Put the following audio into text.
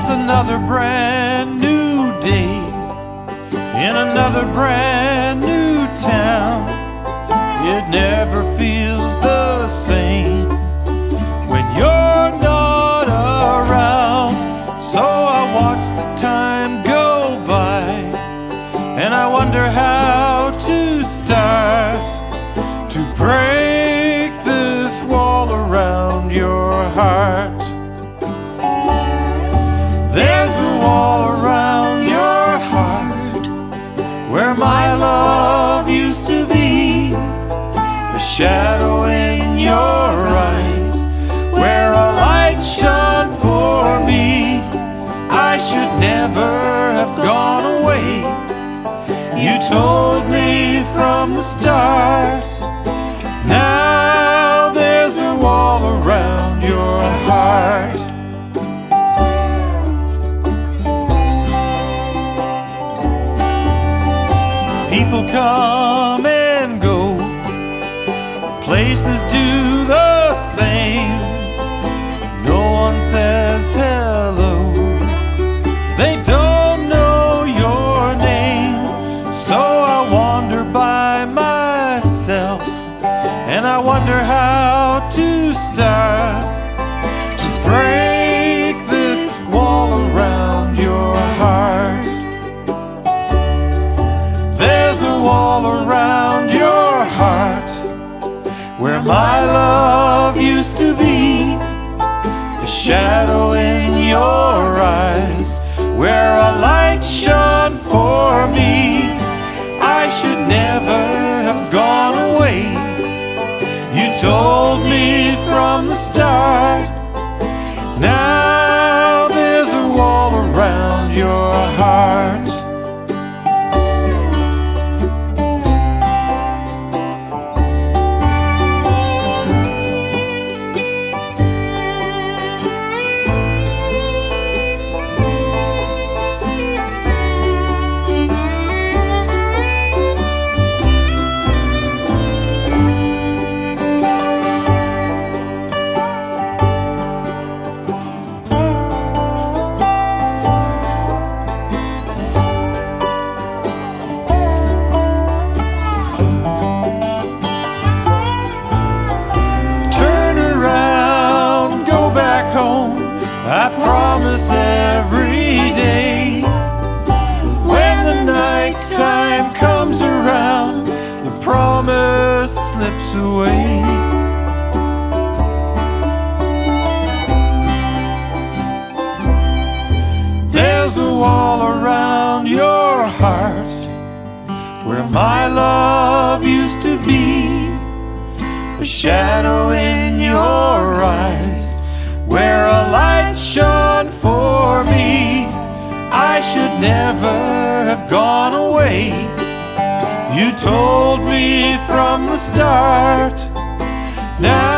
It's another brand new day in another brand new town. It never feels the same when you're not around. So I watch the time go by, and I wonder how to start to break this wall around your heart. There's a wall around your heart where my love used to be, a shadow in your eyes where a light shone for me. I should never have gone away. You told me from the start. Now there's a wall around your heart. People come and go, places do the same. No one says hello, they don't know your name. So I wander by myself, and I wonder how to start to break this wall around your heart. There's a wall around your heart where my love used to be, a shadow in your eyes where a light shone for me. I should never have gone away. You told me from the start. Now there's a wall around your heart. I promise every day, when the night time comes around, the promise slips away. There's a wall around your heart where my love used to be, a shadow in your eyes where a light shone for me. I should never have gone away. You told me from the start. Now